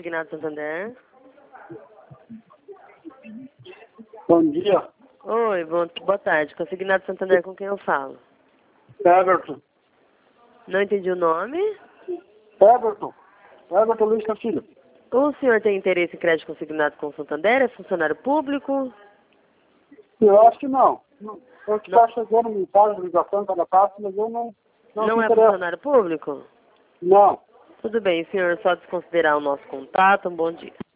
Consignado Santander. Bom dia. Oi, boa tarde. Consignado Santander, com quem eu falo? Everton. Não entendi o nome. Everton. Everton Luiz Castilho. O senhor tem interesse em crédito consignado com o Santander? É funcionário público? Eu acho que não. Eu que Não. está chegando mensagem, ligação para a pasta, mas eu não Não me é interesso. funcionário público? Não. Tudo bem, senhor. Só desconsiderar o nosso contato. Um bom dia.